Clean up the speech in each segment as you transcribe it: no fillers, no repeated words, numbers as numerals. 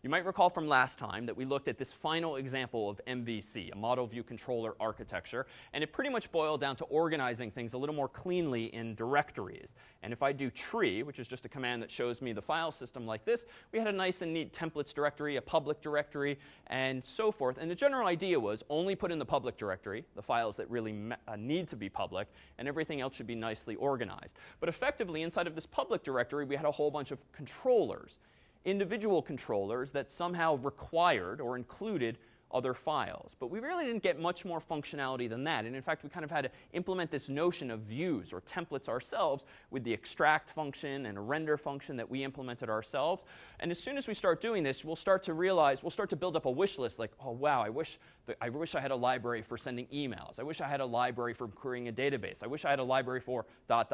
You might recall from last time that we looked at this final example of MVC, a model view controller architecture, and it pretty much boiled down to organizing things a little more cleanly in directories. And if I do tree, which is just a command that shows me the file system like this, we had a nice and neat templates directory, a public directory, and so forth. And the general idea was only put in the public directory the files that really need to be public, and everything else should be nicely organized. But effectively, inside of this public directory, we had a whole bunch of controllers, individual controllers that somehow required or included other files. But we really didn't get much more functionality than that. And in fact, we kind of had to implement this notion of views or templates ourselves with the extract function and a render function that we implemented ourselves. And as soon as we start doing this, we'll start to realize, we'll start to build up a wish list like, oh, wow, I wish I had a library for sending emails. I wish I had a library for querying a database. I wish I had a library for ...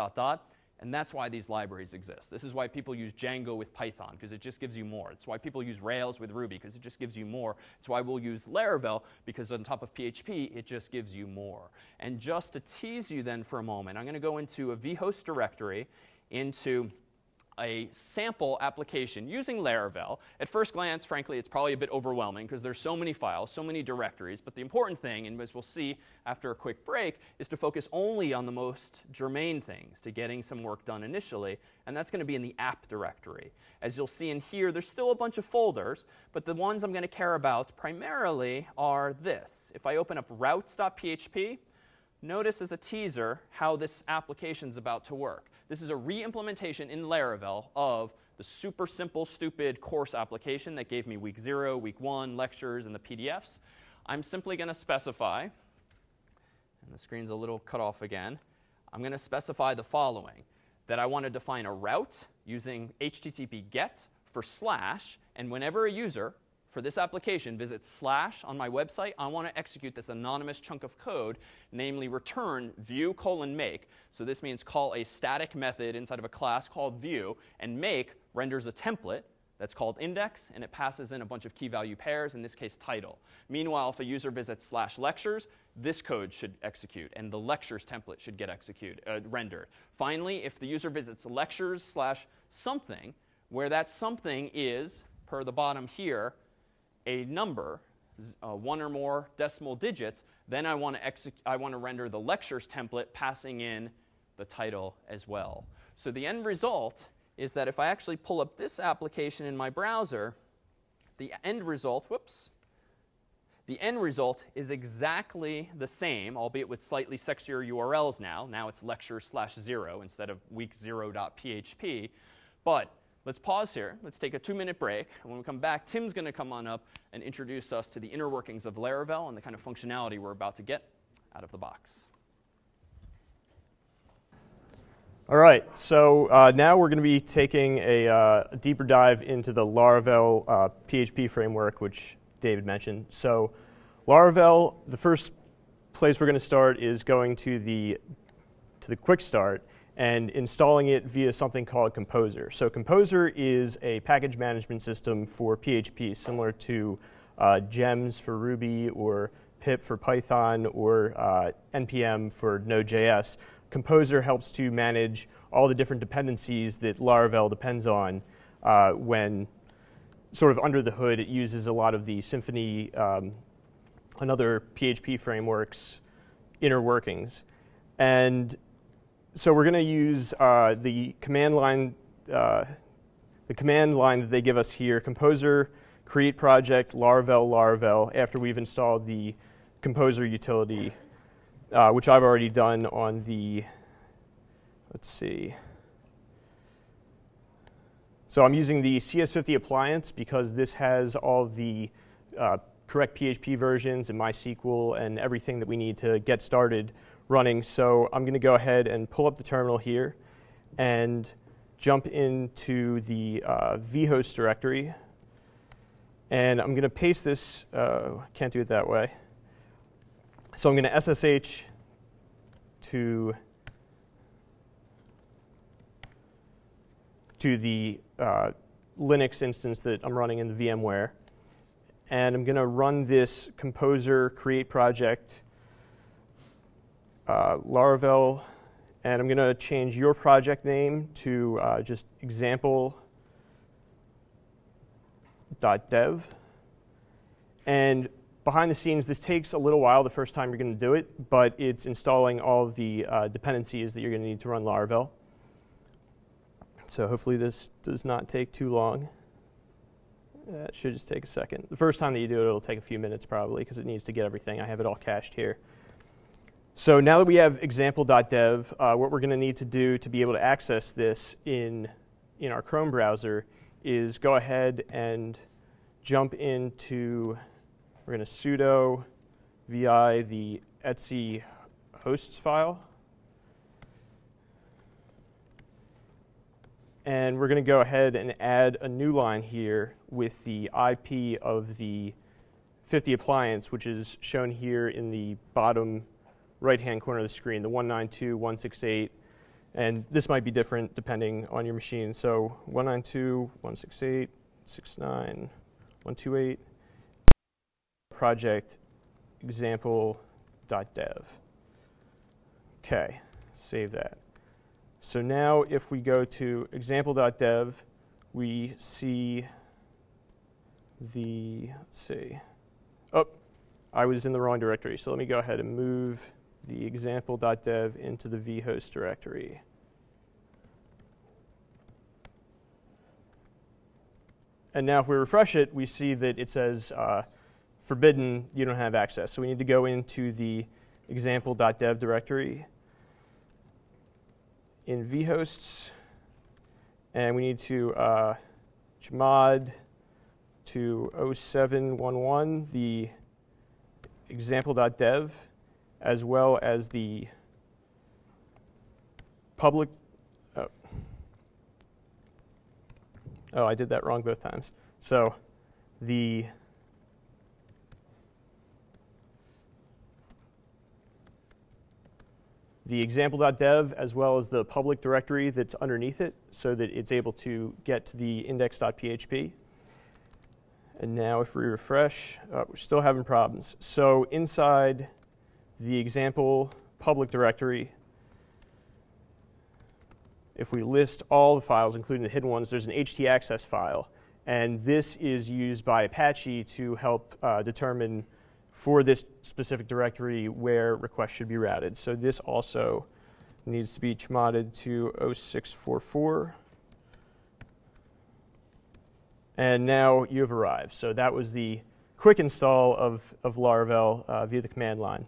And that's why these libraries exist. This is why people use Django with Python, because it just gives you more. It's why people use Rails with Ruby, because it just gives you more. It's why we'll use Laravel, because on top of PHP, it just gives you more. And just to tease you then for a moment, I'm going to go into a vhost directory, into a sample application using Laravel. At first glance, frankly, it's probably a bit overwhelming because there's so many files, so many directories. But the important thing, and as we'll see after a quick break, is to focus only on the most germane things to getting some work done initially. And that's going to be in the app directory. As you'll see in here, there's still a bunch of folders. But the ones I'm going to care about primarily are this. If I open up routes.php, notice as a teaser how this application is about to work. This is a re-implementation in Laravel of the super simple, stupid course application that gave me week 0, week 1, lectures, and the PDFs. I'm simply going to specify, and the screen's a little cut off again, I'm going to specify the following, that I want to define a route using HTTP GET for /, and whenever a user for this application visits / on my website, I want to execute this anonymous chunk of code, namely return view:make. So this means call a static method inside of a class called view, and make renders a template that's called index, and it passes in a bunch of key value pairs, in this case title. Meanwhile, if a user visits /lectures, this code should execute, and the lectures template should get rendered. Finally, if the user visits lectures /something, where that something is, per the bottom here, a number, 1 or more decimal digits, then I want to render the lectures template passing in the title as well. So the end result is that if I actually pull up this application in my browser, the end result is exactly the same, albeit with slightly sexier URLs now. Now it's lecture/0 instead of week0.php. But let's pause here. Let's take a 2-minute break. And when we come back, Tim's going to come on up and introduce us to the inner workings of Laravel and the kind of functionality we're about to get out of the box. All right, so now we're going to be taking a deeper dive into the Laravel PHP framework, which David mentioned. So Laravel, the first place we're going to start is going to the quick start and installing it via something called Composer. So Composer is a package management system for PHP, similar to Gems for Ruby or pip for Python or NPM for Node.js. Composer helps to manage all the different dependencies that Laravel depends on when sort of under the hood. It uses a lot of the Symfony and other PHP frameworks inner workings. And so we're going to use the command line that they give us here, Composer, create project, Laravel, after we've installed the Composer utility, which I've already done on the, let's see. So I'm using the CS50 appliance because this has all the correct PHP versions and MySQL and everything that we need to get started running. So I'm going to go ahead and pull up the terminal here and jump into the vhost directory. And I'm going to paste this. Can't do it that way. So I'm going to SSH to the Linux instance that I'm running in the VMware. And I'm going to run this Composer create project Laravel, and I'm going to change your project name to just example example.dev. And behind the scenes, this takes a little while the first time you're going to do it, but it's installing all of the dependencies that you're going to need to run Laravel. So hopefully this does not take too long. That should just take a second. The first time that you do it, it'll take a few minutes probably because it needs to get everything. I have it all cached here. So now that we have example.dev, what we're going to need to do to be able to access this in our Chrome browser is go ahead and jump into, we're going to sudo vi the etc hosts file. And we're going to go ahead and add a new line here with the IP of the 50 appliance, which is shown here in the bottom right-hand corner of the screen, the 192.168. And this might be different depending on your machine. So 192.168.69.128 project example.dev. OK, save that. So now if we go to example.dev, we see the, let's see, oh, I was in the wrong directory. So let me go ahead and move the example.dev into the vhost directory. And now if we refresh it, we see that it says forbidden, you don't have access. So we need to go into the example.dev directory in vhosts, and we need to chmod to 0711 the example.dev, as well as the public. Oh, I did that wrong both times. So the example.dev as well as the public directory that's underneath it so that it's able to get to the index.php. And now if we refresh, we're still having problems. So inside the example public directory, if we list all the files, including the hidden ones, there's an htaccess file. And this is used by Apache to help determine for this specific directory where requests should be routed. So this also needs to be chmodded to 0644. And now you have arrived. So that was the quick install of Laravel via the command line.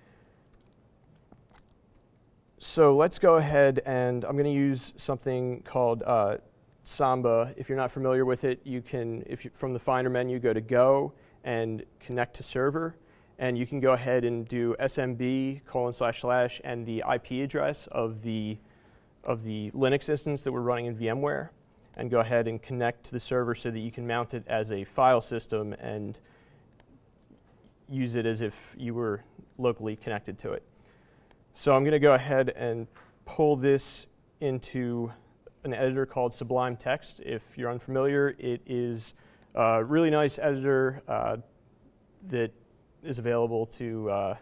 So let's go ahead, and I'm going to use something called Samba. If you're not familiar with it, you can, from the Finder menu, go to Go and connect to server, and you can go ahead and do smb:// and the IP address of the Linux instance that we're running in VMware, and go ahead and connect to the server so that you can mount it as a file system and use it as if you were locally connected to it. So I'm going to go ahead and pull this into an editor called Sublime Text. If you're unfamiliar, it is a really nice editor that is available to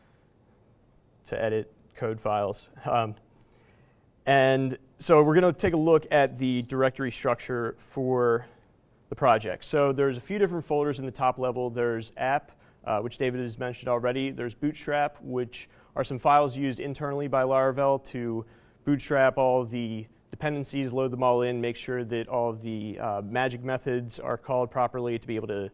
edit code files. And so we're going to take a look at the directory structure for the project. So there's a few different folders in the top level. There's app, which David has mentioned already. There's bootstrap, which are some files used internally by Laravel to bootstrap all of the dependencies, load them all in, make sure that all of the magic methods are called properly to be able to.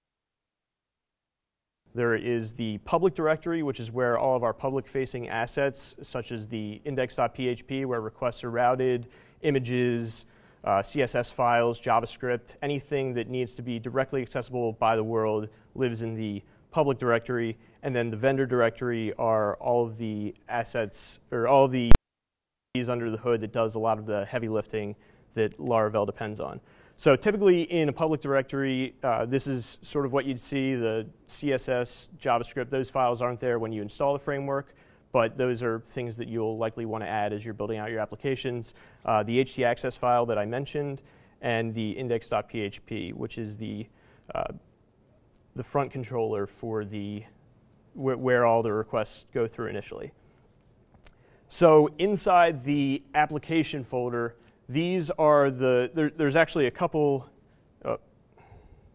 There is the public directory, which is where all of our public-facing assets, such as the index.php, where requests are routed, images, CSS files, JavaScript, anything that needs to be directly accessible by the world lives in the public directory. And then the vendor directory are all of the assets, or all of the under the hood that does a lot of the heavy lifting that Laravel depends on. So typically in a public directory, this is sort of what you'd see, the CSS, JavaScript, those files aren't there when you install the framework, but those are things that you'll likely want to add as you're building out your applications. The htaccess file that I mentioned, and the index.php, which is the front controller for the where all the requests go through initially. So inside the application folder, these are there's actually a couple,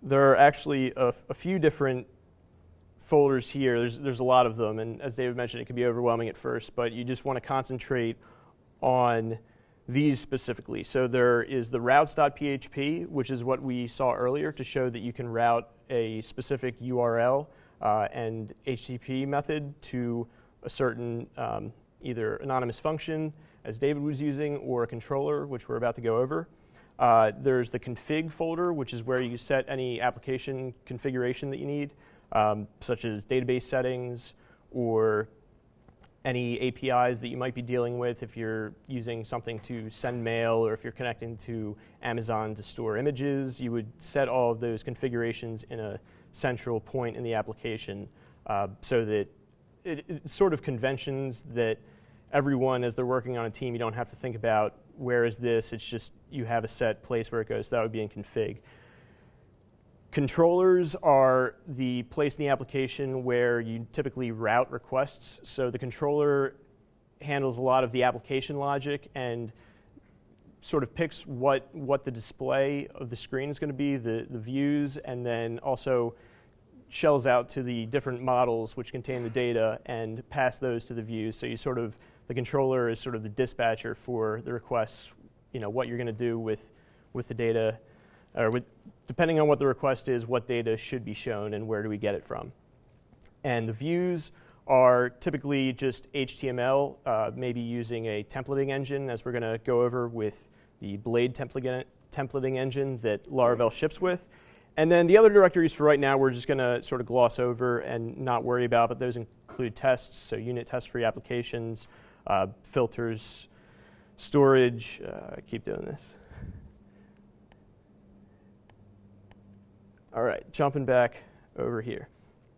there are actually a few different folders here. There's a lot of them, and as David mentioned, it can be overwhelming at first, but you just want to concentrate on these specifically. So there is the routes.php, which is what we saw earlier to show that you can route a specific URL and HTTP method to a certain either anonymous function, as David was using, or a controller, which we're about to go over. There's the config folder, which is where you set any application configuration that you need, such as database settings or any APIs that you might be dealing with if you're using something to send mail or if you're connecting to Amazon to store images. You would set all of those configurations in a central point in the application so that it's sort of conventions that everyone, as they're working on a team, you don't have to think about where is this. It's just you have a set place where it goes. That would be in config. Controllers are the place in the application where you typically route requests. So the controller handles a lot of the application logic and sort of picks what the display of the screen is going to be, the views, and then also shells out to the different models which contain the data and pass those to the views. So you sort of, the controller is sort of the dispatcher for the requests, what you're going to do with the data, or depending on what the request is, what data should be shown and where do we get it from. And the views are typically just HTML, maybe using a templating engine, as we're going to go over with the Blade templating engine that Laravel ships with. And then the other directories for right now we're just going to sort of gloss over and not worry about, but those include tests, so unit test-free applications, filters, storage. I keep doing this. All right, jumping back over here.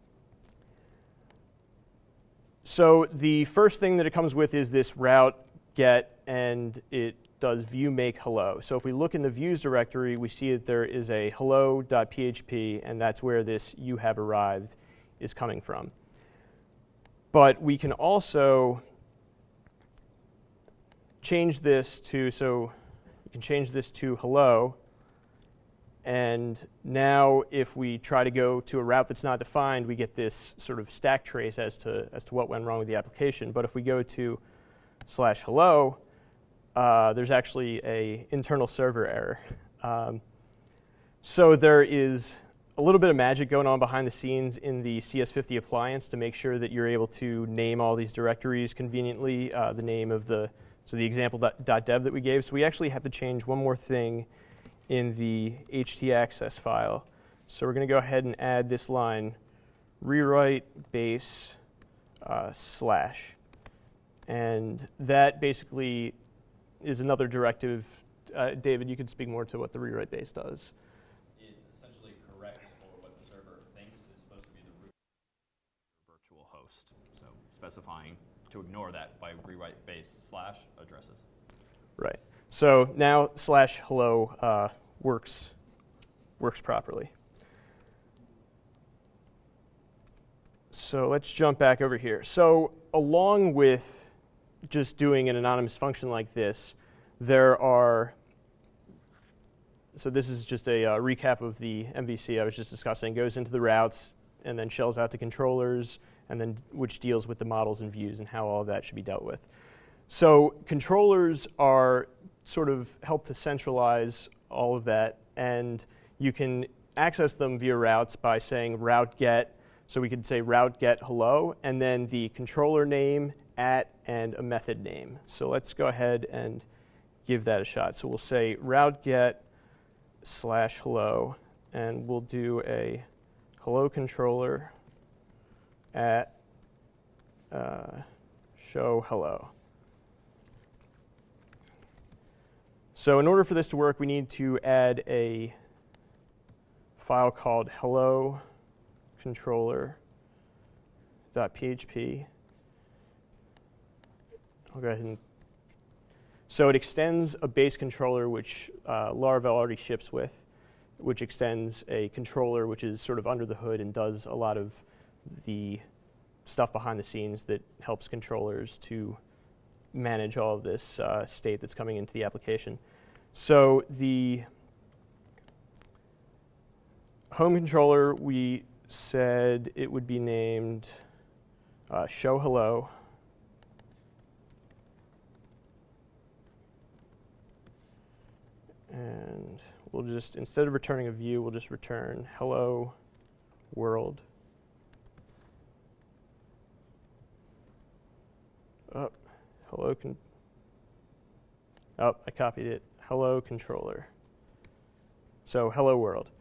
So the first thing that it comes with is this route get, and it does view make hello. So if we look in the views directory, we see that there is a hello.php, and that's where this you have arrived is coming from. But we can also change this to, so you can change this to hello. And now if we try to go to a route that's not defined, we get this sort of stack trace as to what went wrong with the application. But if we go to /hello, there's actually an internal server error. So there is a little bit of magic going on behind the scenes in the CS50 appliance to make sure that you're able to name all these directories conveniently, the name of the example.dev that we gave. So we actually have to change one more thing in the htaccess file. So we're going to go ahead and add this line, rewrite base /. And that basically is another directive. David, you could speak more to what the rewrite base does. It essentially corrects for what the server thinks is supposed to be the root virtual host. So specifying to ignore that by rewrite base / addresses. Right. So now /hello works properly. So let's jump back over here. So along with just doing an anonymous function like this, there are, so this is just a recap of the MVC I was just discussing. It goes into the routes and then shells out to controllers, and then which deals with the models and views and how all of that should be dealt with. So controllers are sort of help to centralize all of that, and you can access them via routes by saying route get. So we could say route get hello, and then the controller name, @ and a method name. So let's go ahead and give that a shot. So we'll say route get /hello, and we'll do a hello controller @ show hello. So in order for this to work, we need to add a file called hello controller.php. I'll go ahead and, so it extends a base controller which Laravel already ships with, which extends a controller which is sort of under the hood and does a lot of the stuff behind the scenes that helps controllers to manage all of this state that's coming into the application. So the home controller, we said it would be named show hello. And we'll just, instead of returning a view, we'll just return hello world. Oh, hello. I copied it. Hello controller. So hello world.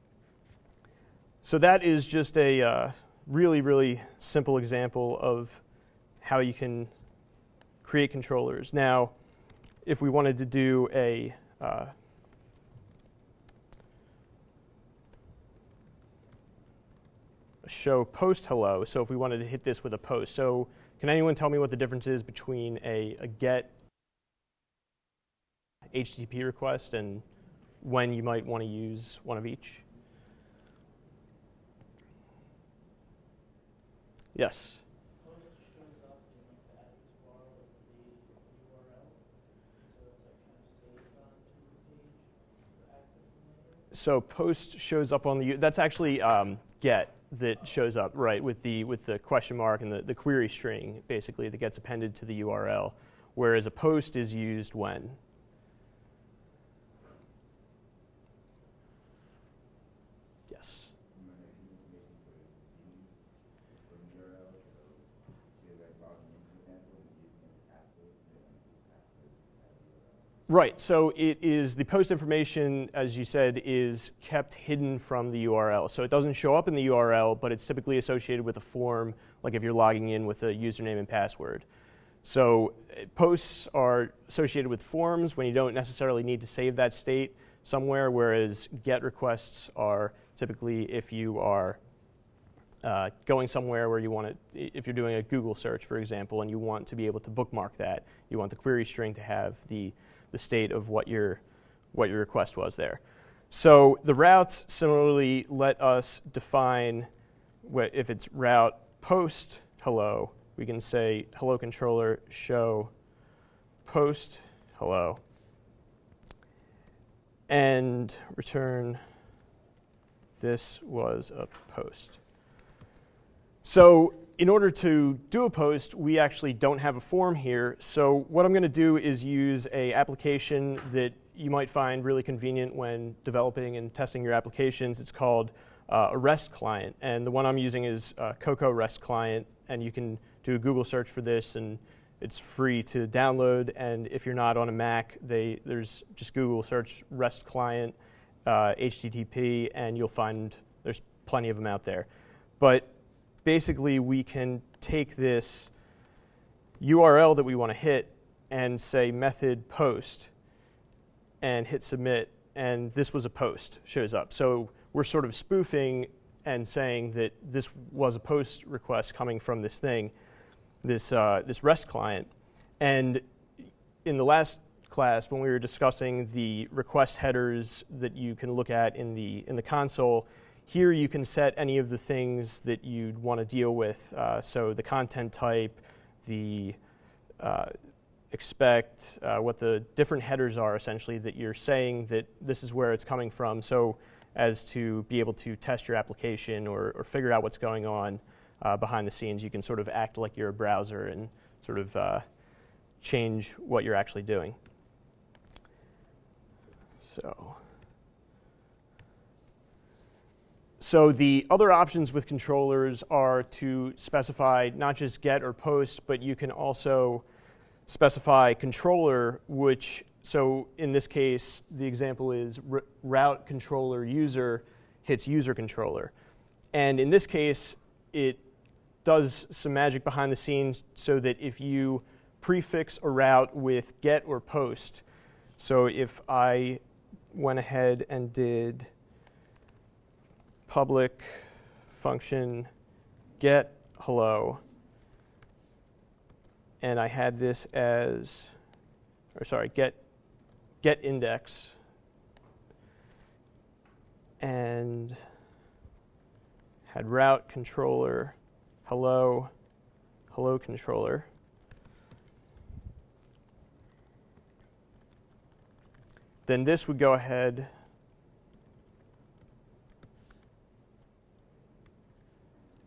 So that is just a really, really simple example of how you can create controllers. Now, if we wanted to do a show post hello, so if we wanted to hit this with a post, so can anyone tell me what the difference is between a GET HTTP request and when you might want to use one of each? Yes? Post shows up in the status bar with the URL, so it's like kind of saved onto the page for accessing later. So post shows up on the, that's actually GET that shows up, right, with the question mark and the query string, basically, that gets appended to the URL, whereas a post is used when? Yes. Right, so it is, the post information, as you said, is kept hidden from the URL. So it doesn't show up in the URL, but it's typically associated with a form, like if you're logging in with a username and password. So posts are associated with forms when you don't necessarily need to save that state somewhere, whereas GET requests are typically if you are going somewhere where you want to, if you're doing a Google search, for example, and you want to be able to bookmark that, you want the query string to have the state of what your request was there. So the routes similarly let us define if it's route post hello, we can say hello controller show post hello and return this was a post. So in order to do a post, we actually don't have a form here. So what I'm going to do is use an application that you might find really convenient when developing and testing your applications. It's called a REST client. And the one I'm using is Cocoa REST client. And you can do a Google search for this, and it's free to download. And if you're not on a Mac, there's just Google search REST client, HTTP, and you'll find there's plenty of them out there. But basically, we can take this URL that we want to hit and say method post and hit submit, and this was a post, shows up. So we're sort of spoofing and saying that this was a post request coming from this thing, this REST client. And in the last class, when we were discussing the request headers that you can look at in the console, here you can set any of the things that you'd want to deal with. So the content type, the expect, what the different headers are essentially that you're saying that this is where it's coming from, so as to be able to test your application or figure out what's going on behind the scenes. You can sort of act like you're a browser and sort of change what you're actually doing. So the other options with controllers are to specify not just get or post, but you can also specify controller, which, so in this case, the example is route controller user hits user controller. And in this case, it does some magic behind the scenes so that if you prefix a route with get or post, so if I went ahead and did public function get hello, and I had this as, or sorry, get index, and had route controller hello controller. Then this would go ahead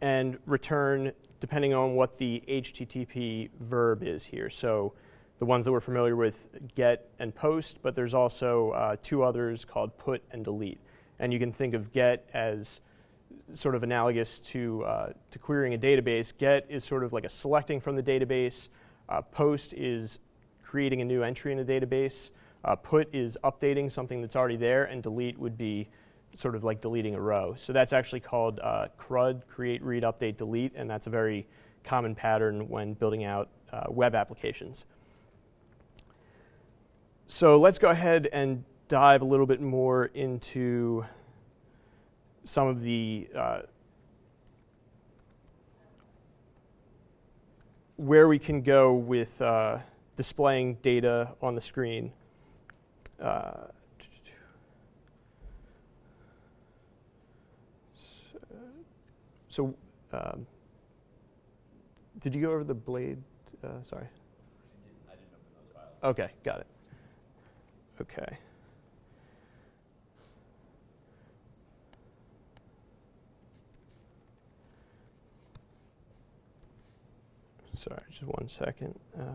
and return depending on what the HTTP verb is here. So the ones that we're familiar with, get and post, but there's also two others called put and delete. And you can think of get as sort of analogous to querying a database. Get is sort of like a selecting from the database. Post is creating a new entry in a database. Put is updating something that's already there, and delete would be sort of like deleting a row. So that's actually called CRUD, create, read, update, delete, and that's a very common pattern when building out web applications. So let's go ahead and dive a little bit more into some of the where we can go with displaying data on the screen. So did you go over the Blade? Sorry. I didn't open those files. Okay, got it. Okay. Sorry, just 1 second.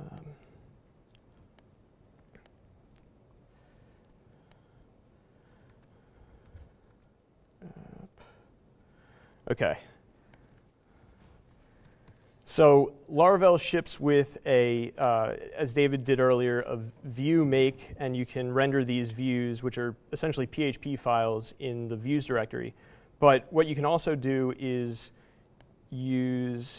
Okay. So Laravel ships with a, as David did earlier, a view make, and you can render these views, which are essentially PHP files, in the views directory. But what you can also do is use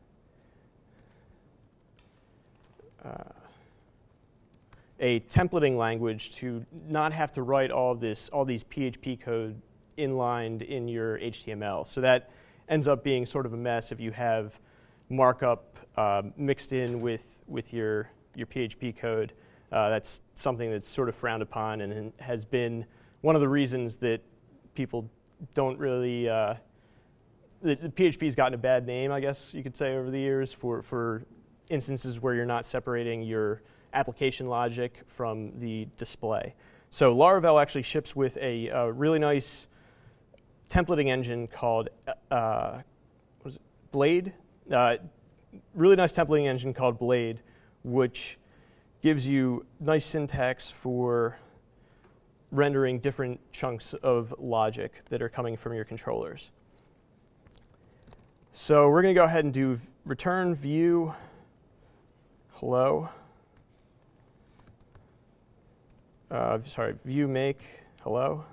a templating language to not have to write all these PHP code inlined in your HTML. So that ends up being sort of a mess if you have markup mixed in with your PHP code. That's something that's sort of frowned upon and has been one of the reasons that people don't really, the PHP's gotten a bad name, I guess you could say, over the years for instances where you're not separating your application logic from the display. So Laravel actually ships with a really nice templating engine called Blade. Really nice templating engine called Blade, which gives you nice syntax for rendering different chunks of logic that are coming from your controllers. So we're going to go ahead and do return view hello. View make hello.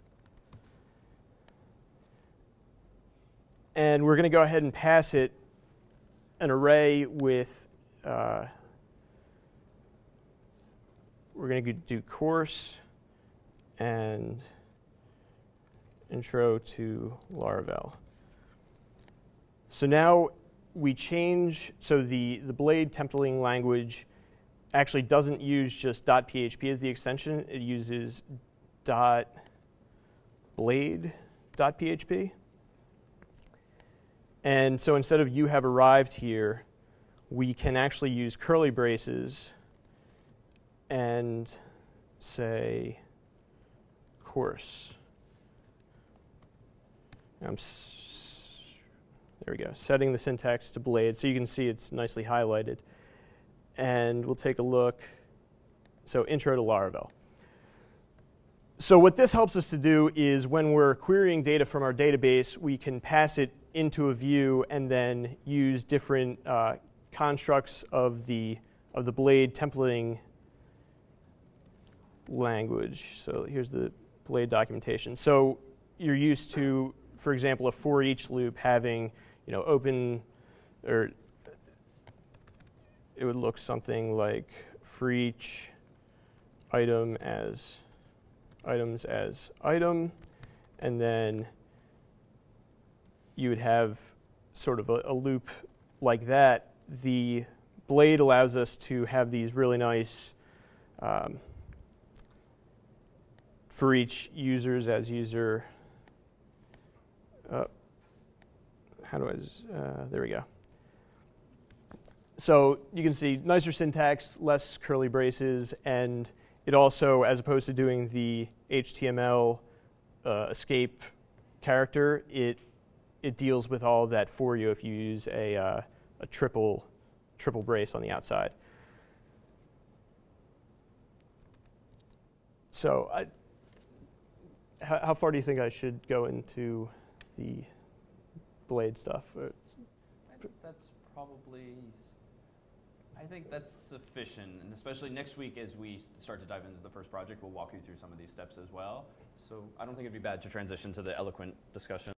And we're going to go ahead and pass it an array with, we're going to do course and intro to Laravel. So now we change, so the Blade templating language actually doesn't use just .php as the extension. It uses .blade.php. And so instead of you have arrived here, we can actually use curly braces and say course. There we go, setting the syntax to Blade. So you can see it's nicely highlighted. And we'll take a look. So intro to Laravel. So what this helps us to do is when we're querying data from our database, we can pass it into a view and then use different constructs of the Blade templating language. So here's the Blade documentation. So you're used to, for example, a for each loop having, open, or it would look something like for each item as items as item, and then you would have sort of a loop like that. The Blade allows us to have these really nice for each users as user. There we go. So you can see nicer syntax, less curly braces, and it also, as opposed to doing the HTML escape character, it it deals with all of that for you if you use a triple brace on the outside. So how far do you think I should go into the blade stuff? I think that's probably, I think that's sufficient, and especially next week as we start to dive into the first project, we'll walk you through some of these steps as well. So I don't think it'd be bad to transition to the eloquent discussion.